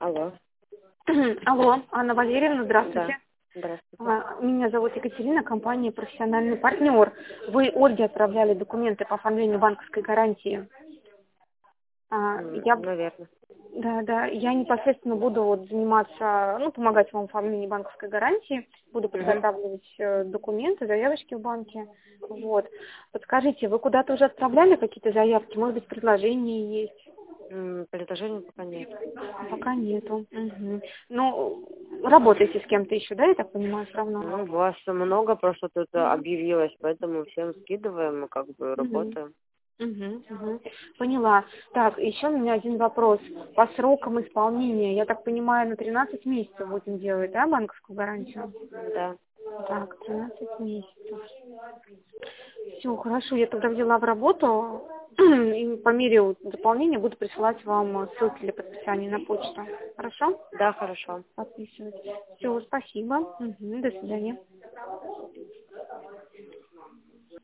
Алло. Алло, Анна Валерьевна, здравствуйте. Да, здравствуйте. Меня зовут Екатерина, компания «Профессиональный партнер». Вы Ольге отправляли документы по оформлению банковской гарантии. Наверное. Я непосредственно буду заниматься, помогать вам в оформлении банковской гарантии. Буду подготавливать документы, заявочки в банке. Вот. Подскажите, вы куда-то уже отправляли какие-то заявки? Может быть, предложения есть? Предложений пока нет. Пока нету. Угу. Ну, работаете с кем-то еще, да, я так понимаю, все равно? Вас много просто тут объявилось, поэтому всем скидываем, мы Угу. работаем. Угу. Поняла. Так, еще у меня один вопрос. По срокам исполнения, я так понимаю, на 13 месяцев будем делать, да, банковскую гарантию? Да. Так, 13 месяцев. Все, хорошо, я тогда взяла в работу и по мере заполнения буду присылать вам ссылки для подписания на почту. Хорошо? Да, хорошо. Подписывать. Все, спасибо. До свидания.